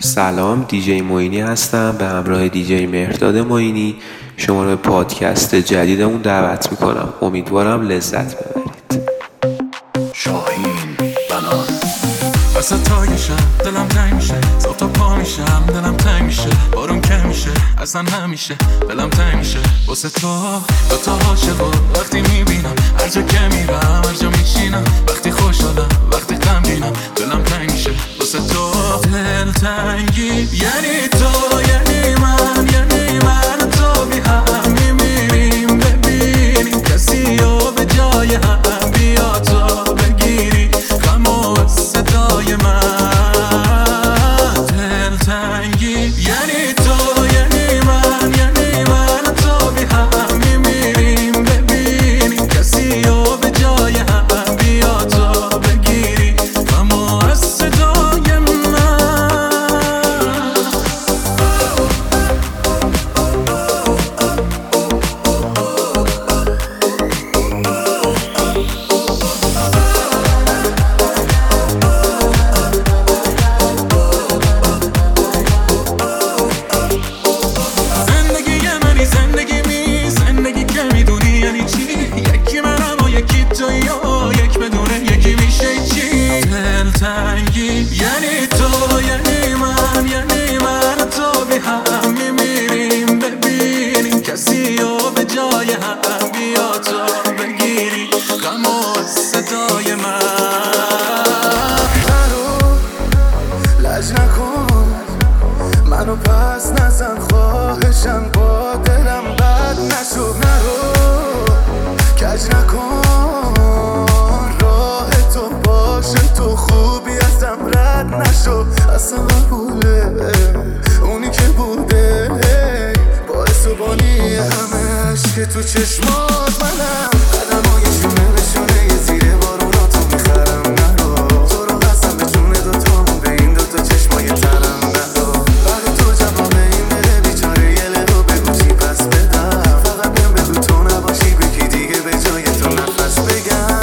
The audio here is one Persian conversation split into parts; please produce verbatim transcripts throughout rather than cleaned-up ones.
سلام، دیجی معینی هستم. به همراه دیجی مهرداد معینی شما رو به پادکست جدیدمون دعوت میکنم. امیدوارم لذت ببرید. شاهین بنان وسط تاگشم دلم تنگ میشه، صبح تا پا میشم دلم تنگ میشه، بارون کم میشه اصلا همیشه دلم تنگ میشه واسه تو. دو تا عاشقو وقتی میبینم، هر جا که میرم هر جا میشینم، وقتی خوشحالم وقتی غمگینم دلم تنگ میشه واسه تو. دل تنگی یعنی تو، یعنی من، یعنی من تو بی هم میمیریم. ببینیم کسی رو به جای هم بیا تو بگیری غم و صدای من. دل تنگی یعنی تو، یعنی من، یعنی من تو بی هم میمیریم. ببینیم کسی رو به جای هم بیا تو بگیری غم و صدای من. یعنی تو، یعنی من، یعنی من تو بی هم میمیریم. ببینیم کسی رو به جای هم بیا تو بگیری غم و صدای من. نرو لج نکن منو پس نزن، خواهشم با دلم بد نشو. نرو کج نکن راه تو باشه، تو خوبی ازم رد نشو. اصلا قبوله اونی که بوده باعث و بانی همه عشق تو چشمات منم. قدمای شونه به شونه یه زیر بارونا تو میخرم. نرو تو رو قسم به جون دوتامون به این دوتا چشمای ترم. نرو بعد تو جواب این بده بیچاره یه لحو بگو چی پس بدم. فقط بهم بگو تو نباشی بکی دیگه به جای تو نفس بگم.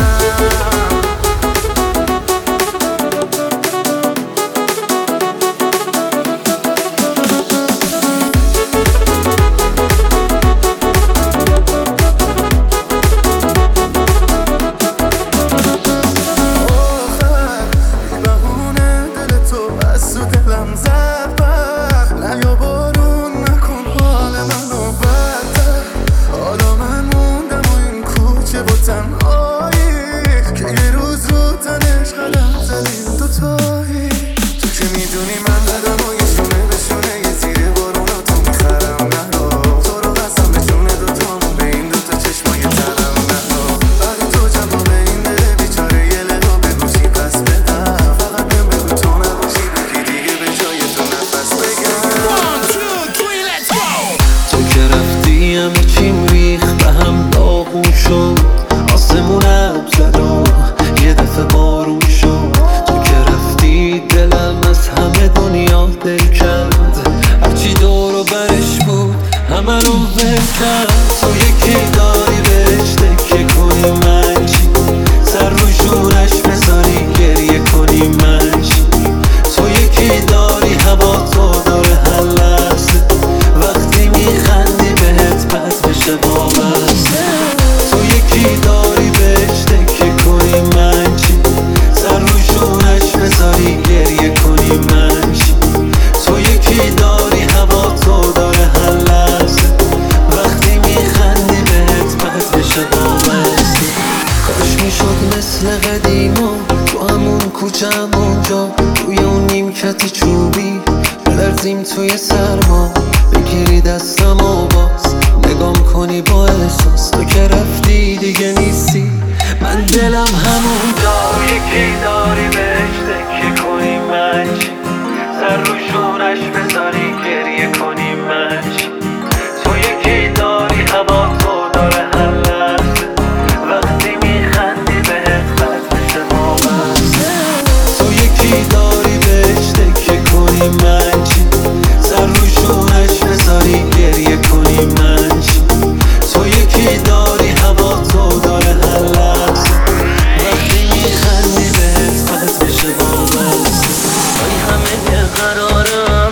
تو یکی داری بهش تکیه کنی من چی؟ سر رو شورش بذاری گریه کنی من چی؟ تو یکی داری هوا تو داره هر لحظه، وقتی میخندی بهت بد بشه وابسته. تو یکی داری بهش تکیه کنی من چی؟ سر رو شورش بذاری گریه کنی من چی؟ تو یکی داری هوا تو داره هر لحظه، وقتی میخندی بهت بد بشه وابسته. کاش میشد مثل قدیما تو همون کوچه همونجا، توی اون نیمکت چوبی بلرزیم توی سرما، بگیری دستم و باز نگام کنی با احساس. تو که رفتی دیگه نیستی، من دلم همونجا. یکی داری بهش تکیه کنی من چی؟ سر رو شورش بذاری گریه کنی من چی؟ تو یکی داری هوا تو داره هر لحظه، وقتی میخندی بهت بد بشه وابسته. تو یکی داری بهش تکیه کنی من چی؟ سر رو شورش بذاری گریه کنی من چی؟ تو یکی داری هوا تو داره هر لحظه، وقتی میخندی بهت بد بشه وابسته. ای همه قرارم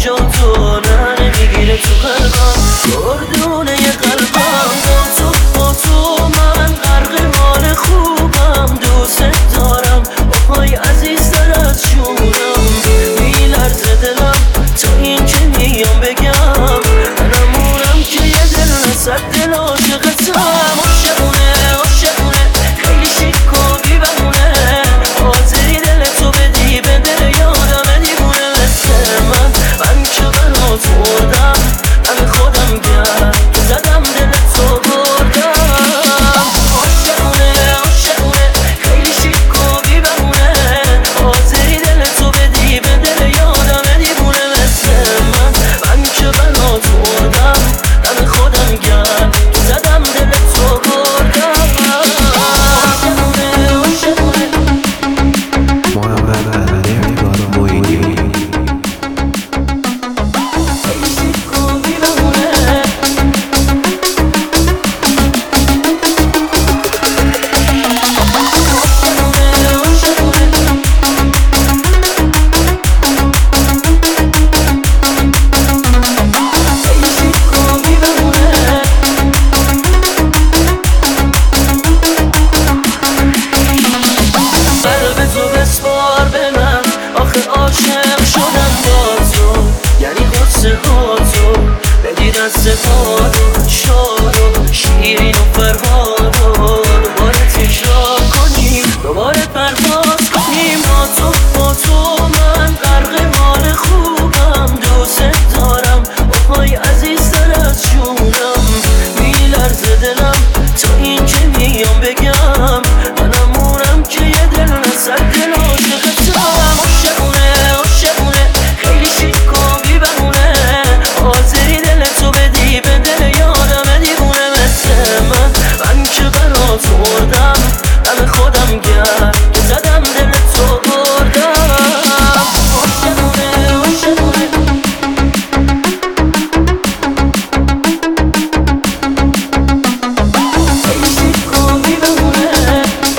جا تو نه نمیگیره تو قلبم گردونه یه قلبم با تو با تو من غرق حال خوبم دوست دارم بابای عزیزتر از جونم میلرزه دلم تا این که میام بگم منمونم که یه دل صد دل عاشقتم عاشقونه عاشقونه خیلی شیک و بی بهونه حاضری دل تو بدی به دل یادم دیوونه مثل من من که برات مردم من خودم گرد که زدم دل تو بردم عاشقونه عاشقونه خیلی شیک و بی بهونه حاضری دل تو بدی به دل یادم دیوونه مثل من من که برات مردم من خودم گرد که زدم دل تو بردم عاشقونه عاشقونه محمد علوی افتخار معینی خیلی شیک و بی بهونه قلب تو بسپار به من آخه عاشق شدم با تو یعنی قصه ها تو بدی دست پادو شاد و شیرین و فرهاد و دوباره تکرار کنیم دوباره پرواز کنیم با تو با تو من غرق حال خوبم دوست دارم بابای عزیزتر از جونم میلرزه دلم تا این که میام بگم منمونم که یه دل نصد دل عاشقتم عاشقونه عاشقونه خیلی شیک و بی بهونه حاضری دل تو بدی به دل یادم دیوونه مثل من من که برات مردم دم خودم گرد که زدم دل تو بردم عاشقونه عاشقونه خیلی شیک و بی بهونه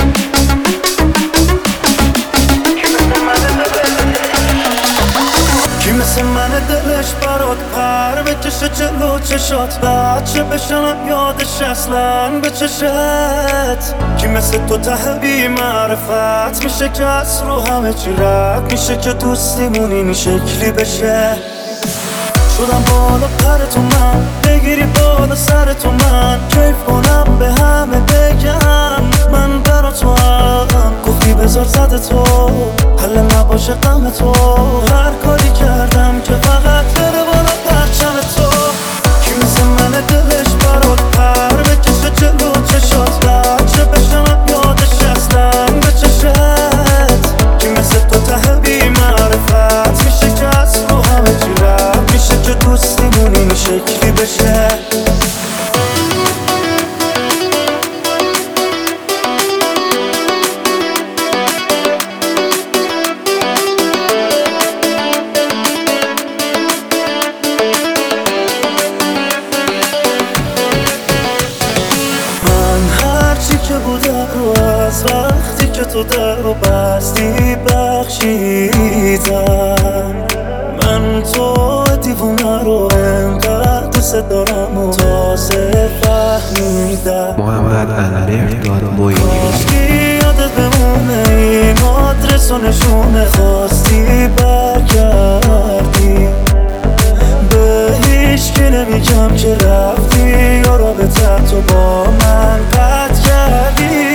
کی مثل من دلش برات پر بکشه جلو چشات بچه بشنم یادش اصلا به چشت کی مثل تو ته بی معرفت میشه که از رو همه چی رد میشه که دوستیمون این شکلی بشه شدم بالا پر تو من بگیری بالا سر تو من کیف کنم به همه بگم من برا تو هم گفتی بذار زده تو حل نباشه غم تو هر کاری کردم که فقط بره بالا پرچم تو کی مثل من دلش برات پر بکشه جلو چشات بچه بشنم یادش اصلا به چشت کی مثل تو ته بی معرفت میشه که از رو همه چی رد میشه که دوستیمون این شکلی بشه از وقتی که تو در رو بستی بخشیدم من تو دیوونه رو انقدر دوست دارم و تازه فهمیدم محمد علوی افتخار معینی خواستی یادت بمونه این آدرس و نشونه خواستی برگردی به هیچ که نمیگم که رفتی یا رابطه تو با من قطع کردی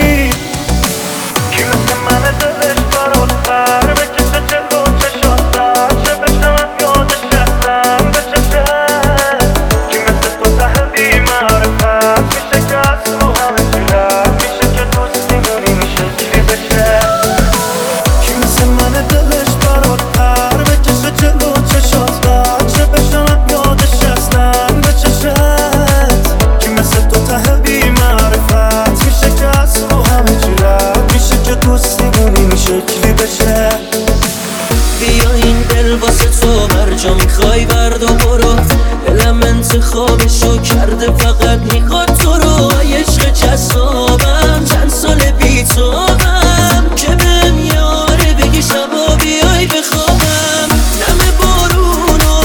کی مثل من دلش برات پر بکشه جلو چشات بچه بشنم یادش اصلا به چشت کی مثل تو ته بی معرفت میشه که از رو همه چی رد میشه که دوستیمون این شکلی بشه کی مثل من دلش برات پر بکشه جلو چشات بچه بشنم یادش اصلا به چشت کی مثل تو ته بی معرفت میشه که از رو همه چی رد میشه که دوستیمون این شکلی بشه بیا این دل واسه تو هر جا میخوای برد و برو دلم انتخابشو کرده فقط میخواد تو رو عشق جذابم چند سال بی توام که بهم یاره بگی شبا بیای بخوابم نم بارون و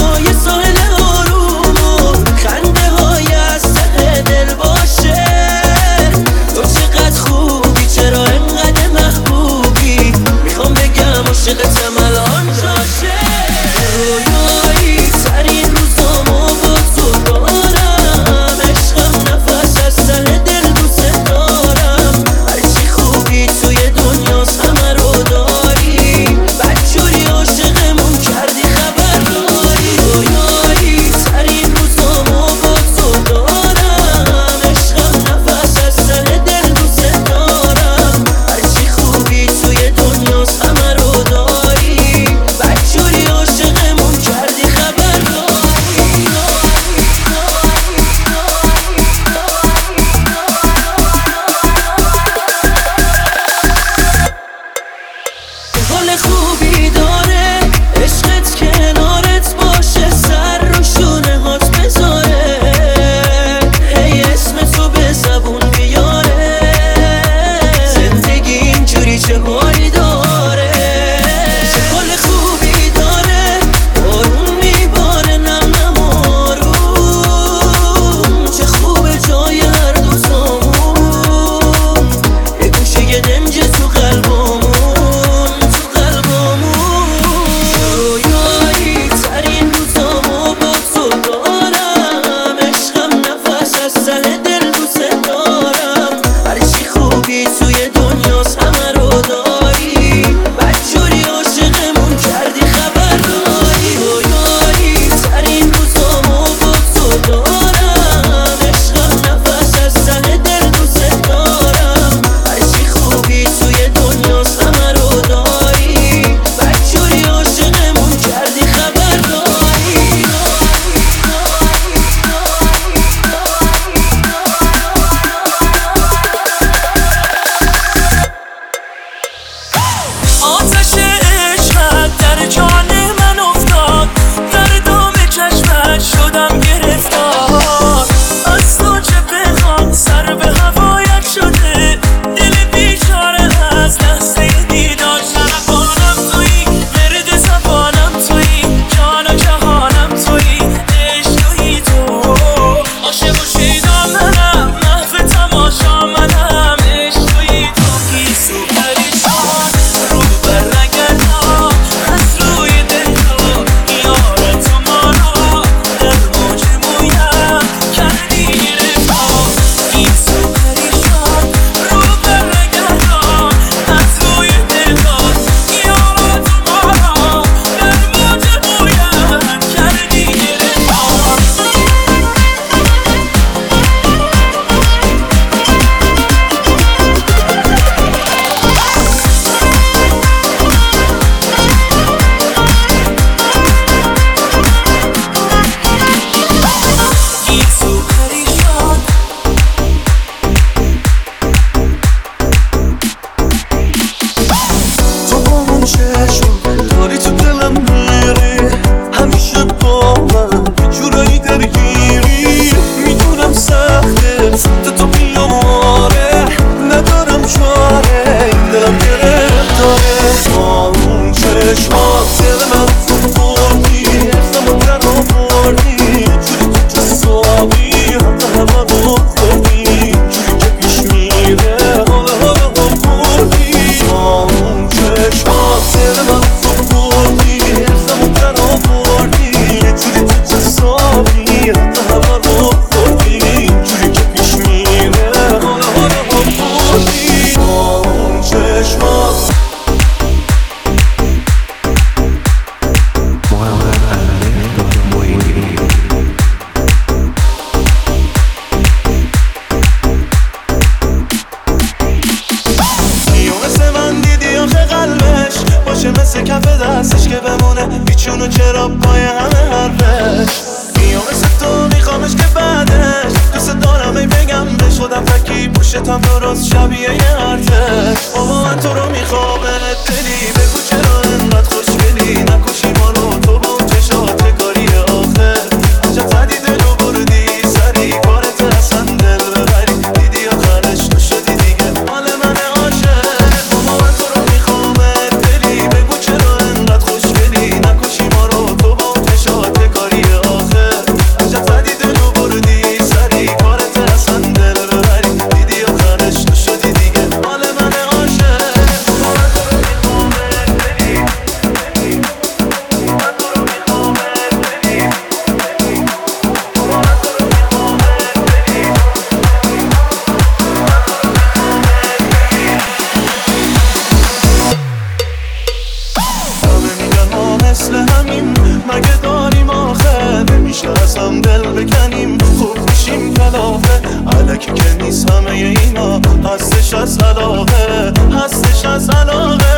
همه حرفش میام مثل تو میخوامش که بعدش دوست دارم ای بگم بهش خودم فکی پشتم درست شبیه یه ارتش بابا من تو رو میخوامت دلی بگو چرا انقدر خوشگلی نکشی ما رو تو با اون چشات کاری آخر عجب زدی دلو بردی سری کارت اصلا دل ببری دیدی آخرش تو شدی دیگه مال من عاشق بابا من تو رو میخوامت دلی بگو چرا انقدر خوشگلی نکشی ما رو تو با اون چشات کاری آخر عجب زدی دلو بردی سری کارت اصلا دل ببری دیدی آخرش تو شدی دیگه مال من عاشق بابا من تو رو میخوامت دلی من تو رو میخوامت دلی بابا من تو رو میخوامت دلی همه میگن ما مثل همیم مگه داریم آخر نمیشناسم دل بکنیم خوب میشیم کلافه علکی که نیست همه اینا هستش از علاقه هستش از علاقه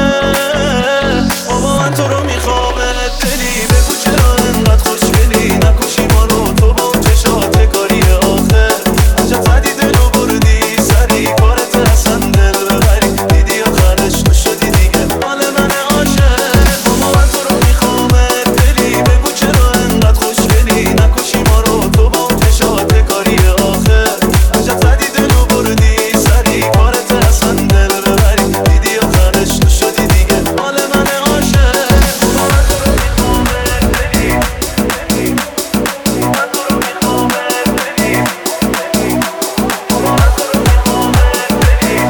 بابا من تو رو میخوامت دلی بگو چرا انقدر خوشگلی نکشی ما رو تو با اون چشات کاری آخر عجب زدی دلو بردی سری کارت اصلا دل ببری دیدی آخرش تو شدی دیگه مال من عاشق بابا من تو رو میخوامت دلی بگو چرا انقدر خوشگلی نکشی ما رو تو با اون چشات کاری آخر عجب زدی دلو بردی سری کارت اصلا دل ببری دیدی آخرش تو شدی دیگه مال من عاشق بابا من تو رو میخوامت دلی من تو رو میخوامت دلی بابا من تو رو میخوامت دلی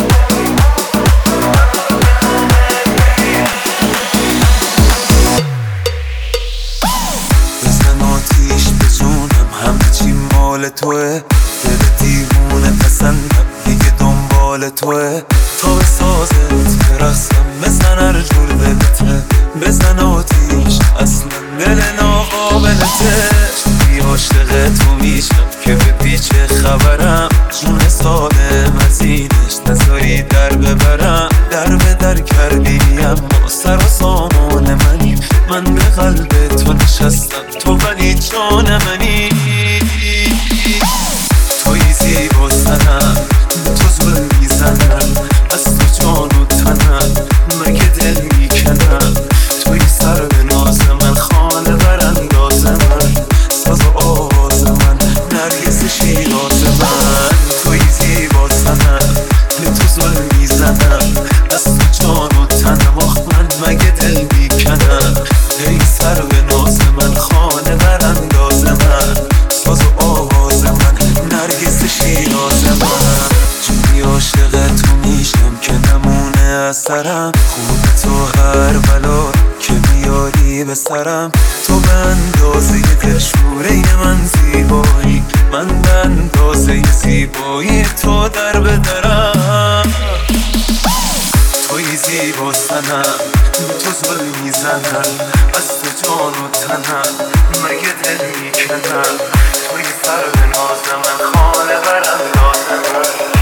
بزن آتیش به جونم همه چی مال توه دل دیوونه پسندم دیگه دنبال توه تا به سازت برسم بزن هر جور دلته بزن آتیش اصلا دل ناقابلته بی عاشق تو میشم که به پیچه خبرم جون سالم از اینش نذاری در ببرم در به در کردی اما سر و سامان منی من به قلب تو نشستم تو ولی جان منی توی زیبا سنم تو ظلم میزنم از تو جان و تنم مگه دل میکنم توی سر به ناز من خانه برانداز من ساز و آواز من نرگس شیراز من توی زیبا سنم تو ظلم میزنم از تو جان و تنم آخ من مگه دل میکنم ای سر به ناز من خانه برانداز من ساز و آواز من نرگس شیراز من جوری عاشق تو میشم که نمونه از سرم خوب تو هر بلا که بیاری به سرم تو به اندازه دلشوره من زیبایی من به اندازه زیبایی تو در بدرم توی زیبا سنم تو ظلم میزنم از تو جان و تنم مگه دل میکنم توی سر به ناز من خانه برانداز من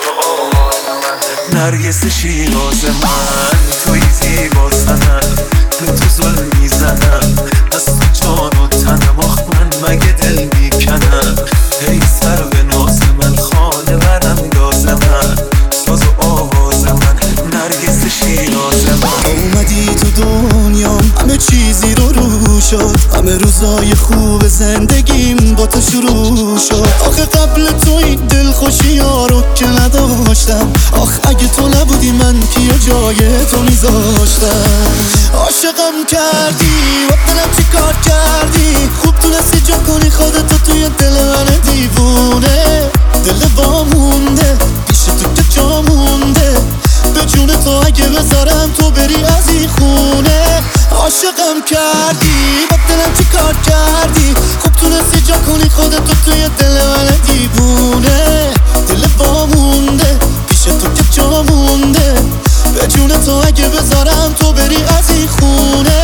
نرگس شیراز من توی زیبا سنم تو ظلم میزنم از تو جان و تنم آخ من مگه دل میکنم ای سر به ناز من خانه برانداز من ساز و آواز من نرگس شیراز من اومدی تو دنیام همه چیزی رو رو شد همه روزای خوب زندگیم با تو شروع شد آخه قبل تو این دل خوشی ها رو که نداشتم آخ اگه تو نبودی من کیا جای تو میذاشتم عاشقم کردی و دلم چی کار کردی خوب تونستی جا کنی خودتو توی دل من دیوونه دل وامونده پیش تو که جا مونده به جون تو اگه بذارم تو بری از این خونه عاشقم کردی با دلم چی کار کردی خوب تونستی جا کنی خودتو توی دل من دیوونه دل وامونده پیش تو که جا مونده به جون تو اگه بذارم تو بری از این خونه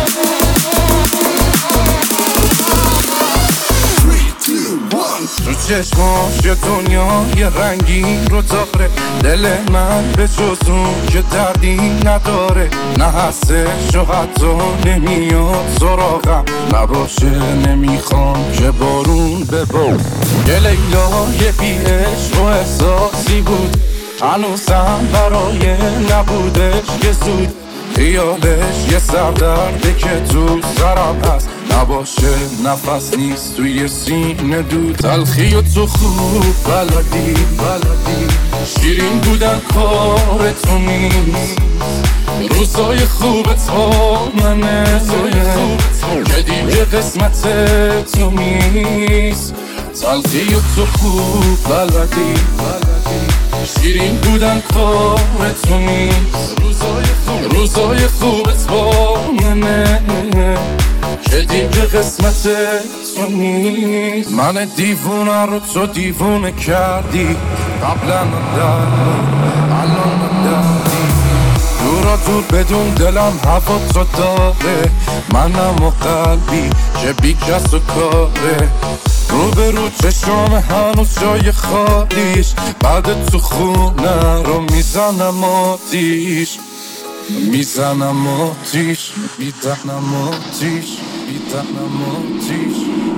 تو چشماش یه دنیای رنگین رو داره، دل من به جز اون که دردی نداره، نه هستش و حتی نمیاد سراغم، نباشه نمیخوام که بارون ببار. یه لیلای بی عشق و احساسی بود، هنوزم برای نبودش یه زود، خیالش یه سردرده که تو سرم هست، نباشه نفس نیست توی سینه دود. تلخی و تو خوب بلدی بلدی، شیرین بودن کار تو نیست، روزای خوبت ها منه که دیگه قسمت تو نیست. تلخی و تو خوب بلدی شیرین بودن کار تو نیست، روزای خوبت با منه که دیگه قسمت تو نیست. من دیوونه رو تو دیوونه کردی، قبلا نداری الان نداری، دورا دور بدون دلم هوا تو داره، منم و قلبی که بی کس و کاره، رو به رو چشام هنوز جای خالیش، بعد تو خونه رو میزنم آتیش، میزنم آتیش، میزنم آتیش، میزنم آتیش.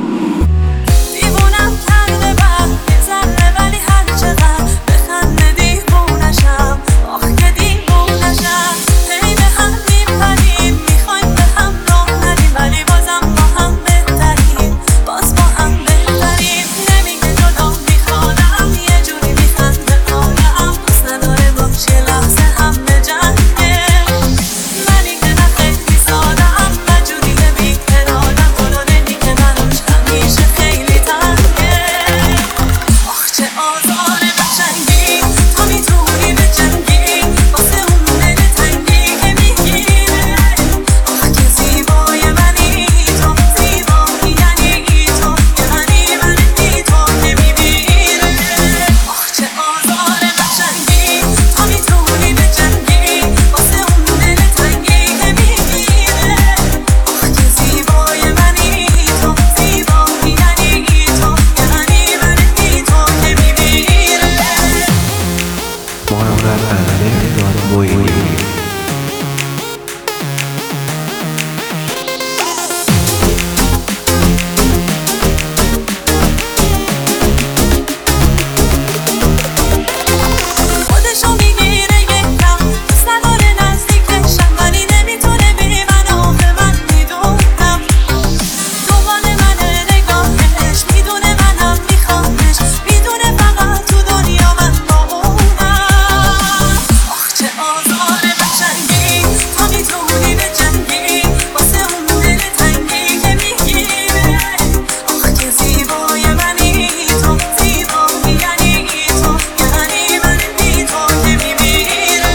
دیوونم کرده بر یه ذره، ولی هر چقدر بخنده دیوونشم، آخ که دیوونشم. هی به هم میپریم، میخوایم به هم راه ندیم، ولی بازم با هم بهتریم، باز با هم بهتریم. نمیگه جدا میخوانم، یه جوری میخنده آیم، بس نداره باش یه لحظه هم به جنگه، منی که نه خیلی سادم و جوری بی ارادم، گلو نمیگه منوش همیشه خیلی تنگه. آخ چه آزار قشنگی، تو میتونی به جنگی واسه اون دل تنگی که میگیره، آخ که زیبای منی تو، زیبایی یعنی تو، یعنی منی تو که میبیره. آخ چه آزار قشنگی، تو میتونی به جنگی واسه اون دل تنگی که میگیره، آخ که زیبای منی تو، زیبایی یعنی تو، یعنی منی تو که میبیره. محمد امیر معینی. خودشو میگیره یکم، دوست نداره نزدیکشم، ولی نمیتونه بی من، آخه من میدونم دنبال منه نگاهش، میدونه منم میخوامش، میدونه فقط تو دنیا من با اونم. آخ چه آزار قشنگی، تو میتونی به جنگی واسه اون دل تنگی که میگیره، آخ که زیبای منی تو، زیبایی یعنی تو، یعنی منی تو که میبیره.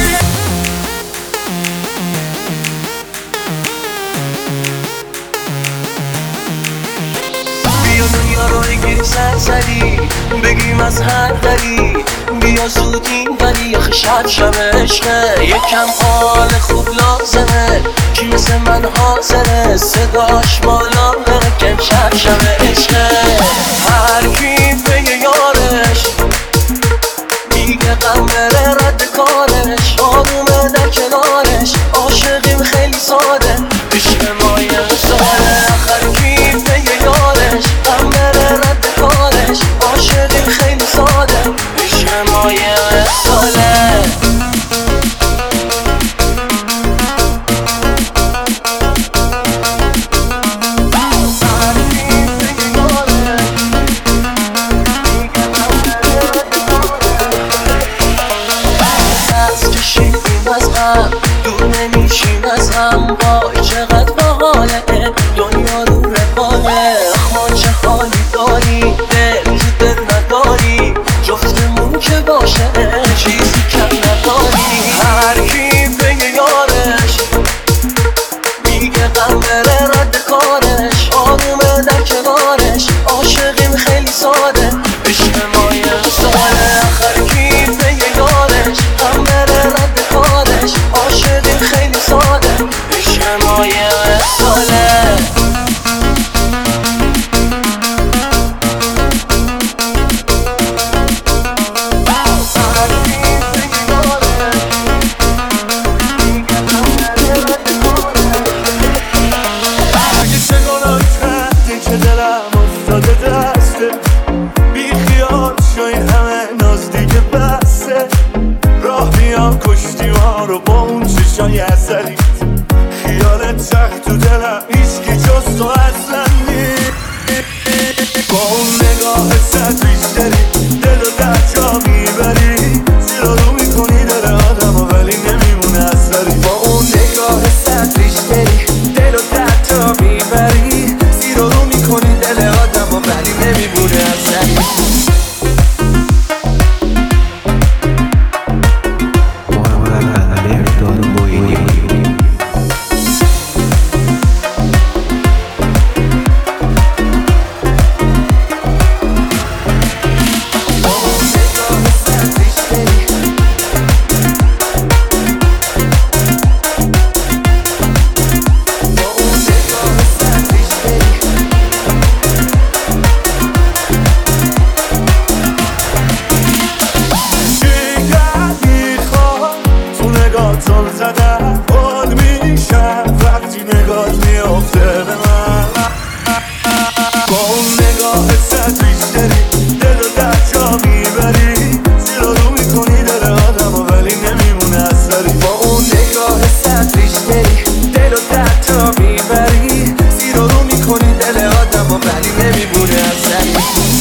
بیا دنیا رو بگیری سرسری، بگیم از هر دری، بیا زود این ولی آخه شب شب عشقه، یکم حال خوب لازمه، کی مثل من حاضره صداش بالا بره که شب شب عشقه. هر کی به یارش میگه غم بره رد کارش، آرومه در کنارش، عاشقیم خیلی ساده، عشق ما یه مثاله. هر کی به یارش غم بره رد کارش، عاشقیم خیلی ساده، عشق ما یه مثاله. از که زدی خیالت سخت تو دلم هیچکی جز تو اصلا نیست با اون نگاه ست ریشتری دل و در جا میبری زیرا رو میکنی دل آدم و ولی نمیمونه اثری با اون نگاه ست ریشتری دل و در جا میبری زیرا رو میکنی دل آدم و ولی نمیمونه اثری زل زدم حال میشم وقتی نگات میافته به من با اون نگاه ست ریشتری دل و در جا میبری زیرا رو میکنی دل آدم و ولی نمیمونه اثری با اون نگاه ست ریشتری دل و در جا میبری زیرا رو میکنی دل آدم و ولی نمیمونه اثری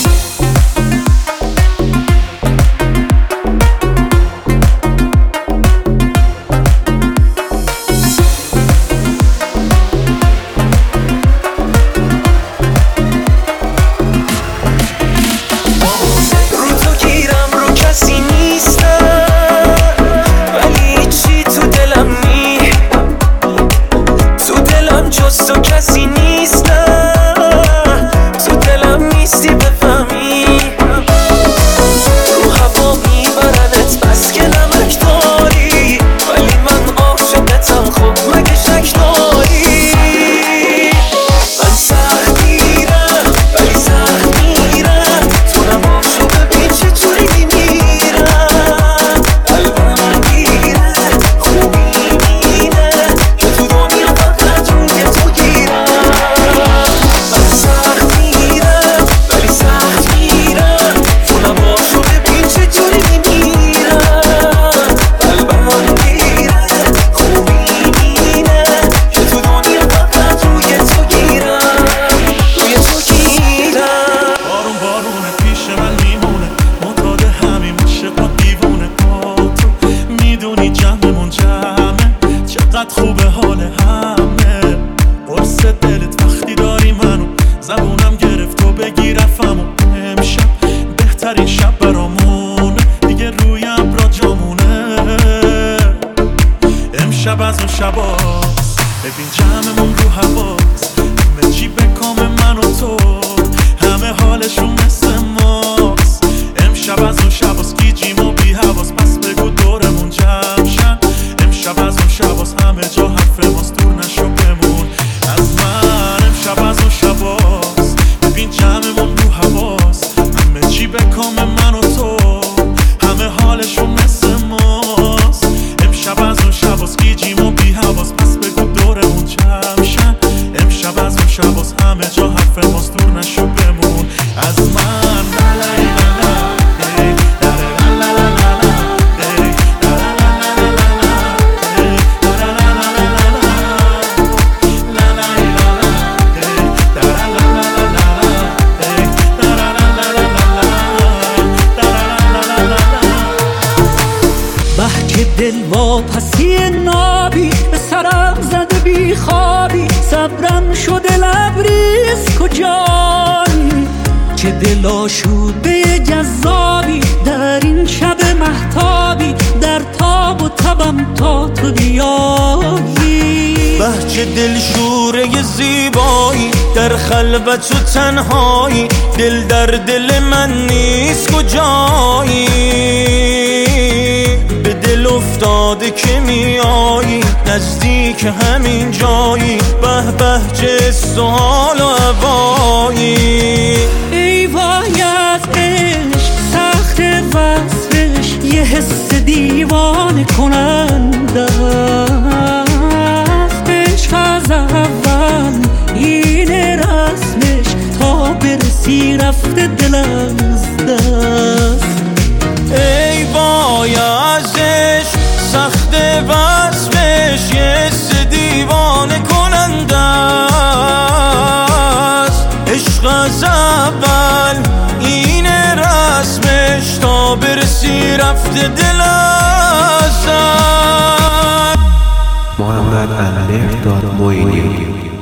خوبه حال همه قرص دلت وقتی داری منو زبونم گرفت و بگی رفم و امشب بهترین شب برامونه دیگه روی ابرا جامونه امشب از اون شباست ببین جمعمون رو هواست همه چی به کام من و تو همه حالشون مثل ماست امشب از اون شباست گیجیم و بی حواس پس بگو دورمون جمع شن امشب از اون شباست همه جا حرف ماست دور نشو بمون از من امشب از اون شباست ببین جمعمون رو هواست همه چی به کام من و تو همه حالشون مثل ماست امشب از اون شباست گیجیم و بی حواس پس بگو دورمون جمع شن امشب از اون شباست همه جا حرف ماست دور نشو بمون از من دل واپسی نابی به سرم زده بی خوابی صبرم شده لبریز کجایی چه دل آشوده جذابی در این شب مهتابی در تاب و تبم تا تو بیایی بهچه دل شوره زیبایی در خلوت و تنهایی دل در دل من نیست کجایی به دل افتاده که میایی نزدیک همین جایی به به چه سوال و هوایی ای وای از عشق سخت وصفش یه حس دیوانه کننده عشق از اول این رسمش تا برسی رفته دل از دست ای وای ازش سخت وصفش یه رفته دل ازم. محمد المهرداد معینی.